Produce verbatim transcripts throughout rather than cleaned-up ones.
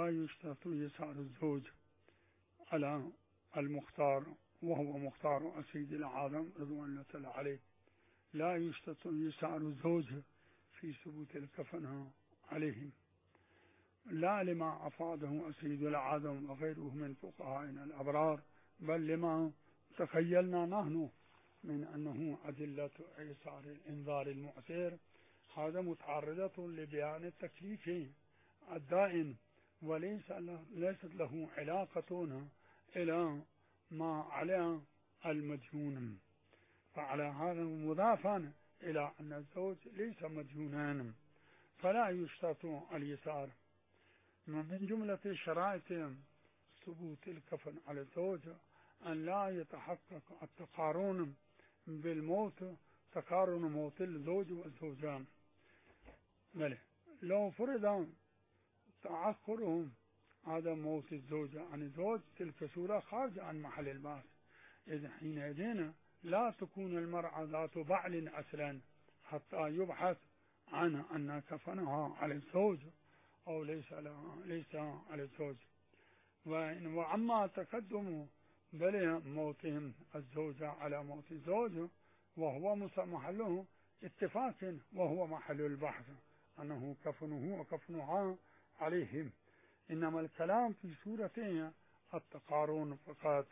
لا يشترط يسار الزوج على المختار، وهو مختار سيد العالم رضوان الله تعالى عليه. لا يشترط يسار الزوج في ثبوت الكفن عليهم، لا لما أفاده سيد العالم وغيره من فقهائنا الأبرار، بل لما تخيلنا نحن من أنه أدلة إيسار الإنذار المؤثر هذا متعرضة لبيان التكليف الدائم، وليس ليست له علاقة إلى ما على المديون. فعلى هذا مضافا إلى أن الزوج ليس مديونا فلا يشترط اليسار. من جملة شرائط ثبوت الكفن على الزوج أن لا يتحقق التقارن بالموت، تقارن موت الزوج والزوجان. بل لو فرض تأخرهم هذا موت الزوجة عن الزوج تلك صورة خارجة عن محل البحث، إذ حينئذ لا تكون المرأة ذات بعل أصلا حتى يبحث عن أن كفنها على الزوج أو ليس ليس على الزوج. وأما تقدم بل موتهم الزوجة على موت الزوج وهو محله اتفاق، وهو محل البحث أنه كفنه وكفنها عليهم، إنما الكلام في سورة التقارن فقط.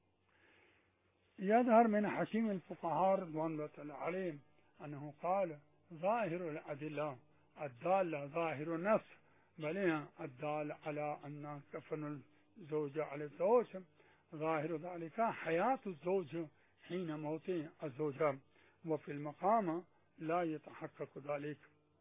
يظهر من حكيم الفقهاء رضوان الله تعالى عليهم أنه قال ظاهر الأدلة الدالة ظاهر النص بل الدال على أن كفن الزوجة على الزوج ظاهر ذلك حياة الزوج حين موت الزوجة، وفي المقام لا يتحقق ذلك.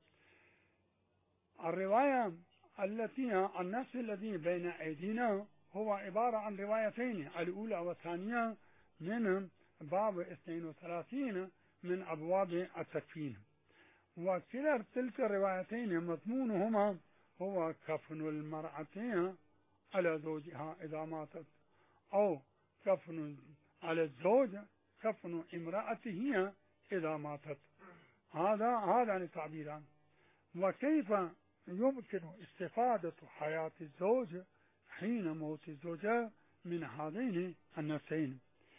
الرواية التي النص الذي بين أيدينا هو عبارة عن روايتين، الأولى والثانية من باب اثنين وثلاثين من أبواب التكفين، وكلا تلك الروايتين مضمونهما هو كفن المرأة على زوجها إذا ماتت، أو كفن على الزوج كفن امرأته إذا ماتت. هذا هذان التعبيران. وكيف يمكن استفادة حياة الزوج حين موت الزوجة من هذين النصين؟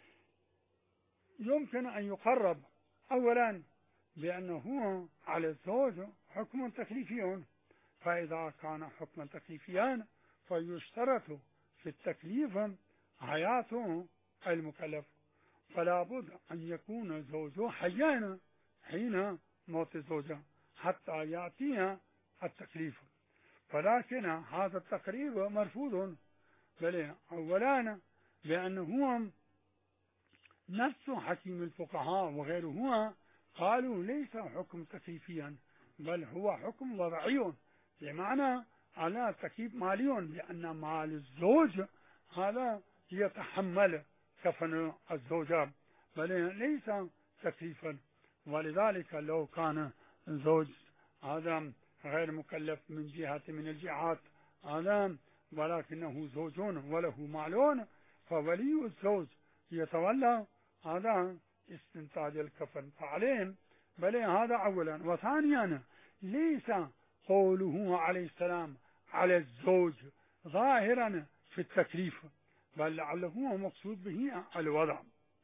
يمكن أن يقرب أولا بأنه على الزوج حكم تكليفي، فإذا كان حكما تكليفيا فيشترط في التكليف حياة المكلف، فلا بد أن يكون زوجه حيا حين موت الزوجة حتى يأتي التكليف. ولكن هذا التقريب مرفوض، بل أولا بأنه نفس حكيم الفقهاء وغيره قالوا ليس حكم تكليفيا بل هو حكم وضعي، بمعنى على تكليف مالي، لأن مال الزوج هذا يتحمل كفن الزوجة بل ليس تكليفا. ولذلك لو كان الزوج هذا غير مكلف من جهة من الجهات هذا ولكنه زوج وله مال، فولي الزوج يتولى هذا استنتاج الكفن فعليهم، بل هذا أولا. وثانيا ليس قوله عليه السلام على الزوج ظاهرا في التكليف، بل لعله مقصود به الوضع.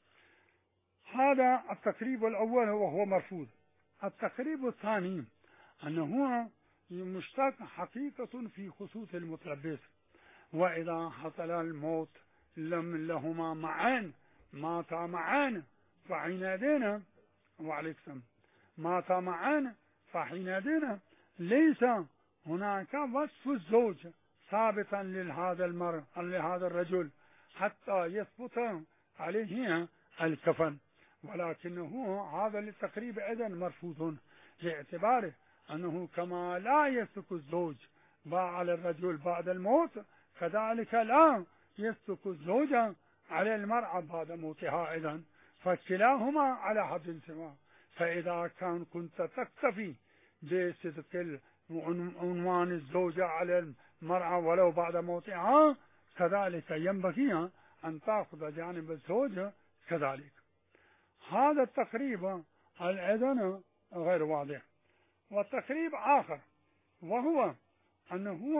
هذا التقريب الأول وهو مرفوض. التقريب الثاني أنه مشتق حقيقة في خصوص المتلبس، وإذا حصل الموت لم لهما معا ماتا معا فحينئذ وعليكم ماتا معا فحينئذ ليس هناك وصف الزوج ثابتا لهذا المرء لهذا الرجل حتى يثبت عليه الكفن، ولكنه هذا للتقريب أيضا مرفوض، باعتباره أنه كما لا يسلك الزوج على الرجل بعد الموت كذلك لا يسلك الزوج على المرأة بعد موتها أيضا، فكلاهما على حد سواء. فإذا كان كنت تكتفي بصدق عنوان الزوجة على المرأة ولو بعد موتها كذلك ينبغي أن تأخذ جانب الزوج كذلك. هذا التقريب الأيضا غير واضح. والتقريب آخر وهو أنه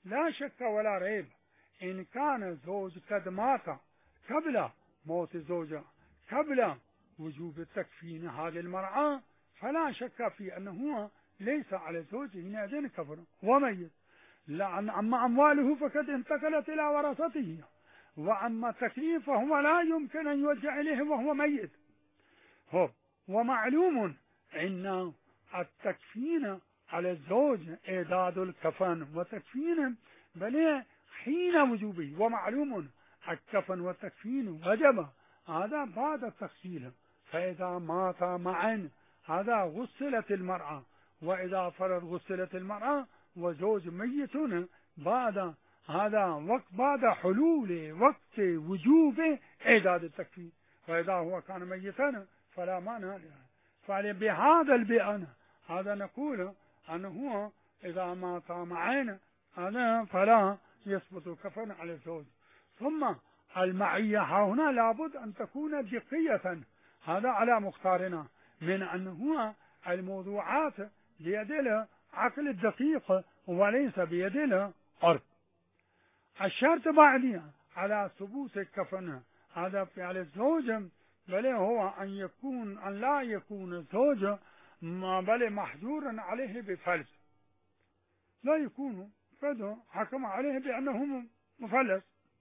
لا شك ولا ريب إن كان الزوج قد مات قبل موت الزوجة قبل وجوب تكفين هذه المرأة، فلا شك في أنه ليس على الزوج حينئذ كفر وميت، لأن أما أمواله فقد انتقلت إلى ورثته، وأما التكليف فهو لا يمكن أن يرجع إليه وهو ميت. هو ومعلوم أن التكفين على الزوج إعداد الكفن وتكفين بل حين وجوبه، ومعلوم الكفن والتكفين وجب هذا بعد التغسيل، فإذا مات معا هذا غسلت المرأة، وإذا فرض غسلت المرأة وزوج ميت بعد هذا وقت بعد حلول وقت وجوب إعداد التكفين، فإذا هو كان ميتا فلا مانع له. فبهذا البيان هذا نقول أنه إذا مات معا هذا فلا يسقط الكفن على الزوج. ثم المعية هنا لابد أن تكون دقية، هذا على مختارنا من أنه الموضوعات بيد العقل الدقيق وليس بيد العرف. الشرط بعدها على ثبوت الكفن هذا في على الزوج بل هو أن يكون أن لا يكون الزوج بل محجورا عليه بفلس، لا يكون قد حكم عليه بأنه مفلس،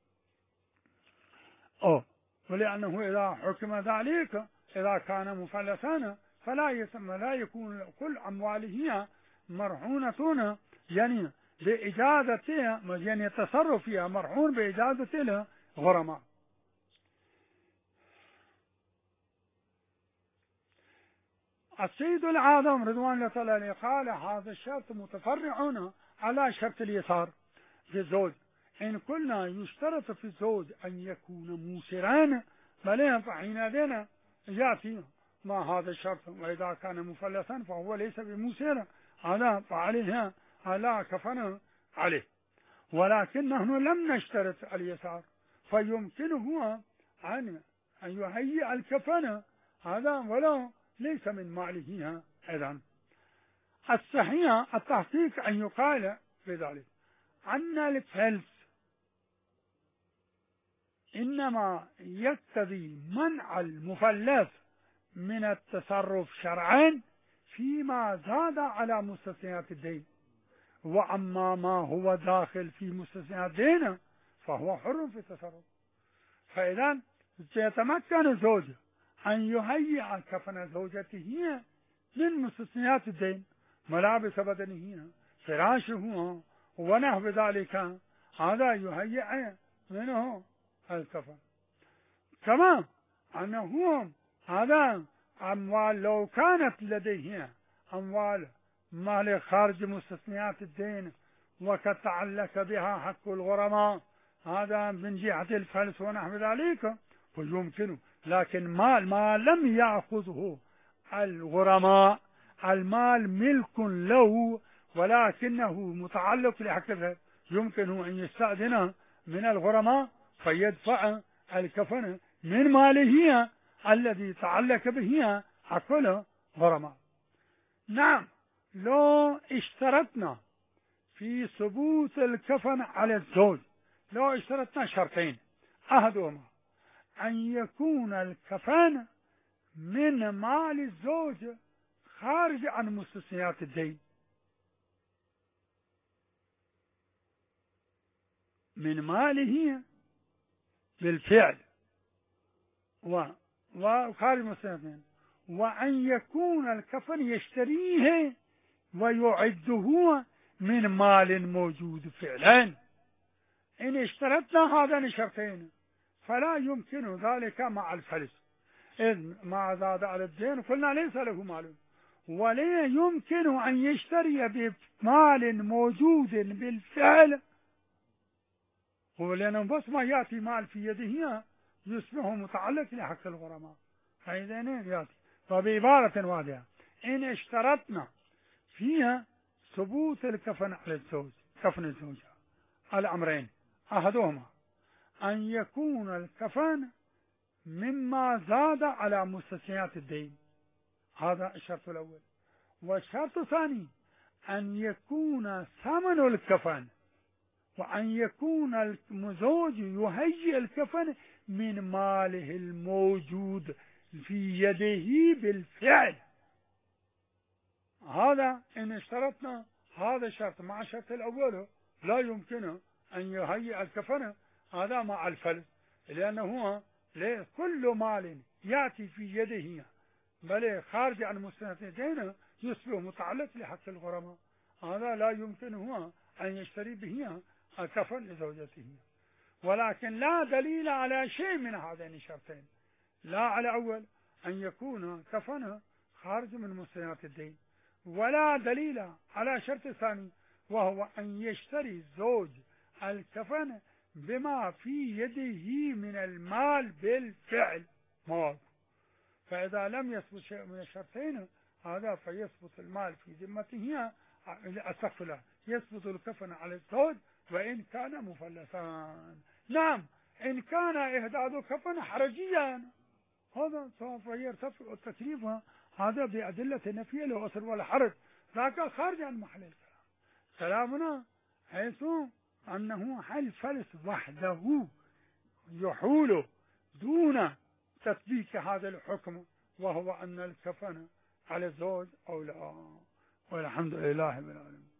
أو ولأنه إذا حكم ذلك إذا كان مفلسا فلا يسمى لا يكون كل أمواله مرهونة يعني بإجازة يعني التصرف فيها مرهون بإجازة الغرماء. السيد العظم رضوان الله تعالى عليه قال هذا الشرط متفرع على شرط اليسار في الزوج، إن كنا يشترط في الزوج أن يكون موسرا بل فحينئذ يأتي ما هذا الشرط، وإذا كان مفلسا فهو ليس بموسر هذا فعليه لا كفن عليه، ولكنه لم نشترط اليسار فيمكنه أن يهيئ الكفن هذا ولو ليس من ماله. أيضا الصحيح التحقيق أن يقال بذلك أن الفلس إنما يقتضي منع المفلس من التصرف شرعا فيما زاد على مستثنيات الدين، وأما ما هو داخل في مستثنيات الدين فهو حر في التصرف. فإذا سيتمكن الزوج أن يهيئ كفن زوجته من مستثنيات الدين، ملابس بدنه فراشه ونحو ذلك، هذا يهيئ منه الكفن. كما أنه هذا أموال لو كانت لديه أموال مال خارج مستثنيات الدين وقد تعلق بها حق الغرماء هذا من جهة الفلس ونحو ذلك فيمكنه، لكن مال ما لم يأخذه الغرماء المال ملك له ولكنه متعلق لحق الغير، يمكنه أن يستأذن من الغرماء فيدفع الكفن من ماله الذي تعلق به حق الغرماء. نعم، لو اشترطنا في ثبوت الكفن على الزوج لو اشترطنا شرطين، أحدهما أن يكون الكفن من مال الزوج خارج عن مستثنيات الدين، من ماله بالفعل وخارج مستثنيات الدين، وأن يكون الكفن يشتريه ويعده من مال موجود فعلا. إن اشترطنا هذين الشرطين فلا يمكن ذلك مع الفلس، إذ ما زاد على الدين قلنا ليس له مال، ولا يمكن أن يشتري بمال موجود بالفعل، ولأنه بس ما يأتي مال في يده يصبح متعلق لحق الغرماء، فإذا يأتي. فبعبارة واضحة إن اشترطنا فيها ثبوت الكفن على الزوج كفن الزوجة الأمرين، أحدهما أن يكون الكفن مما زاد على مستثنيات الدين، هذا الشرط الأول، والشرط الثاني أن يكون ثمن الكفن وأن يكون الزوج يهيئ الكفن من ماله الموجود في يده بالفعل. هذا إن اشترطنا هذا الشرط مع الشرط الأول لا يمكن أن يهيئ الكفن هذا مع الفلس، لأنه هو كل مال يأتي في يده بل خارج عن مستندين يصبح متعلق لحق الغرماء، هذا لا يمكن هو أن يشتري به الكفن لزوجته. ولكن لا دليل على شيء من هذين الشرطين، لا على أول أن يكون كفن خارج من مستندات الدين، ولا دليل على شرط ثاني وهو أن يشتري الزوج الكفن بما في يده من المال بالفعل مال. فإذا لم يثبت شيء من الشرطين هذا فيثبت المال في ذمته، أستغفر الله، يثبت الكفن على الزوج وإن كان مفلسا. نعم إن كان إهداد الكفن حرجيا هذا سوف يرتفع التكليف هذا بأدلة نفي الأسر والحرج، لكن خارج عن محل الكلام. كلامنا حيث أنه الفلس وحده يحول دون تطبيق هذا الحكم، وهو أن الكفن على الزوج أو لا. والحمد لله رب العالمين.